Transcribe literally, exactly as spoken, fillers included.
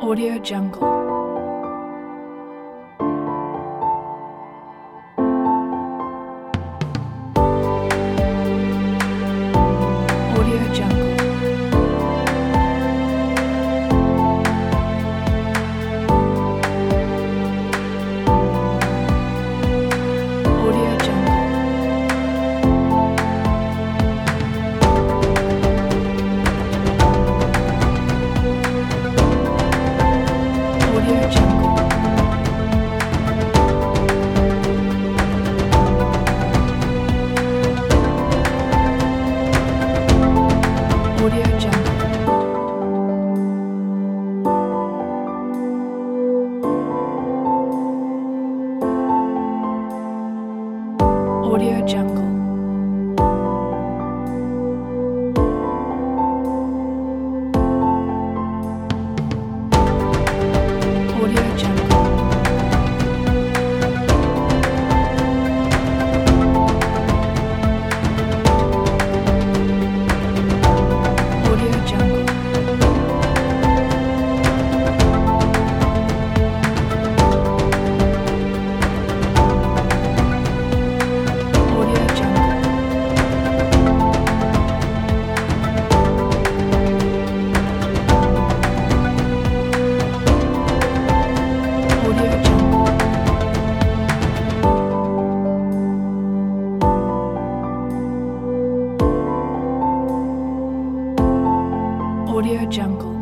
Audio Jungle. Audio Jungle. Audio Jungle. Audio Jungle. Audio Jungle. Audio Jungle. Audio Jungle. Audio Jungle. Audio Jungle. Audio Jungle. Audio Jungle.